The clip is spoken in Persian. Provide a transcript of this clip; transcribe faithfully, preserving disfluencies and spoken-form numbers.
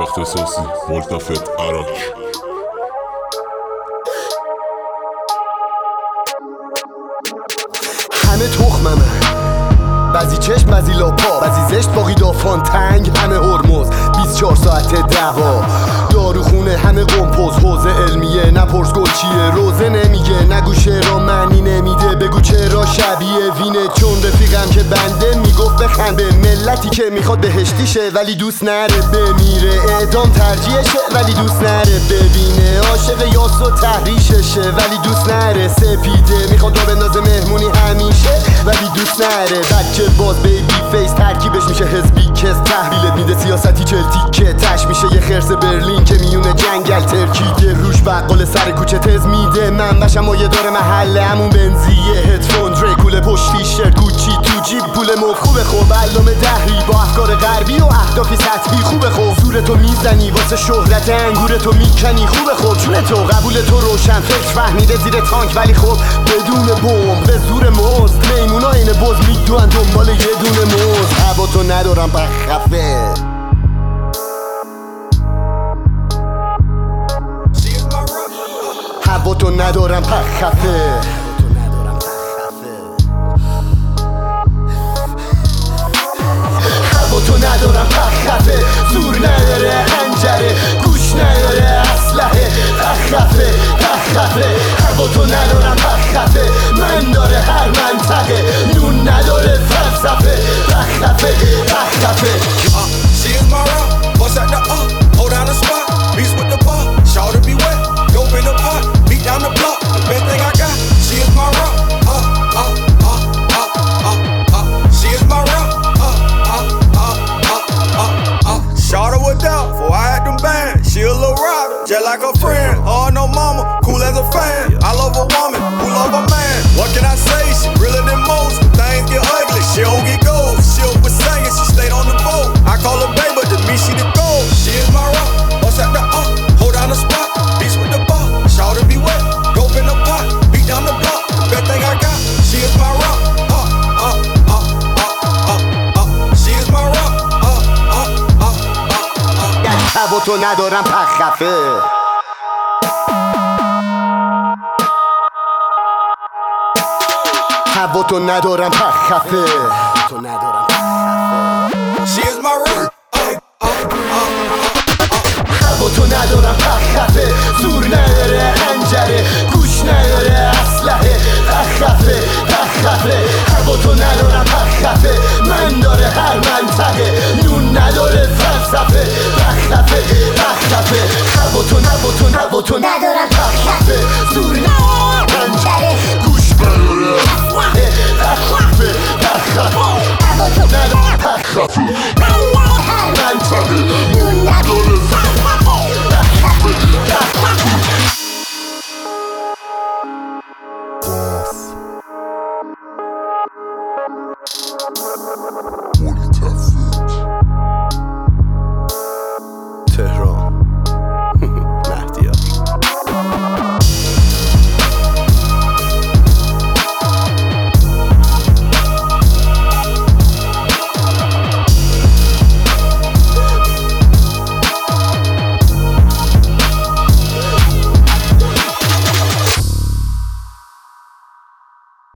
اختصاصی ملتفت عراک. همه تخممه، بعضی چشم بعضی لاپا، بعضی زشت باقی دافان تنگ، همه هرمز بیست و چهار ساعت دعوا، داروخونه همه قمپوز، حوزه علمیه نپرس گل چیه، روزه نمیگه نگو شعرها معنی نمیده، بگو چرا شبیه وینه، چون رفیقم که بنده میگفت بخنده، ملتی که میخواد بهشتی شه ولی دوست نره بمیره، اعدام ترجیحشه ولی دوست نره ببینه، عاشق یاس و تحریششه ولی دوست نره سپیده، میخواد را بندازه مهمونی همیشه ولی دوست نره بچه باز بیبی فیس، ترکیبش میشه حزبی کس، تحویلت میده سیاستی چلتی که تش میشه یه خرس برلین که میونه جنگل ترکیده، روش بقال سر کوچه تز میده، من بشم مایه داره محله همون بنزیه، هدفون دریکول پشت تیشرت گوچی تو جیب پول مف خوبه خوب علامه دهری با افکار غربی و اهدافی سطحی خوبه خوب، زورتو میزنی واسه شهرت انگورتو میکنی خوبه خوب، چون تو قبول تو روشن فکر فهمیده زیر تانک ولی خب بدون بمب به زور مزد، میمونا این بز میدوان دنبال یه دونه موز، هوا تو ندارم بخفه هوا تو ندارم پخفه هوا تو ندارم پخفه، زور نداره هنجره، گوش نداره اسلحه، پخفه پخفه هوا تو ندارم پخفه، من داره هر منطقه، نون نداره فلسفه، پخفه پخفه. She is my rock, bust at the up, hold down the spot, beast with the bar, shout to be wet, dope in the pot, beat down the block, best thing I got. She is my rock, uh, uh, uh, uh, uh, uh. She is my rock, uh, uh, uh, uh, uh, uh. Shout her with out, before I had them bands. She a little rider, just like a friend. Oh no mama, cool as a fan. I love a woman, who love a man. What can I say? She realer than most. Things get ugly, she don't get gold. She up for singing, she stayed on the boat. I call her babe, but to me she the gold. She is my rock, bust at the up, hold down the spot, beast with the bar, shout to be wet, dope in the pot, beat down the block, best thing I got. She is my rock, uh, uh, uh, uh, uh, uh. She is my rock, uh, uh, uh, uh, uh. هوا تو ندارم پخفه هوا تو ندارم پخفه She is my rock, uh, uh, uh, uh, uh. هوا تو ندارم پخفه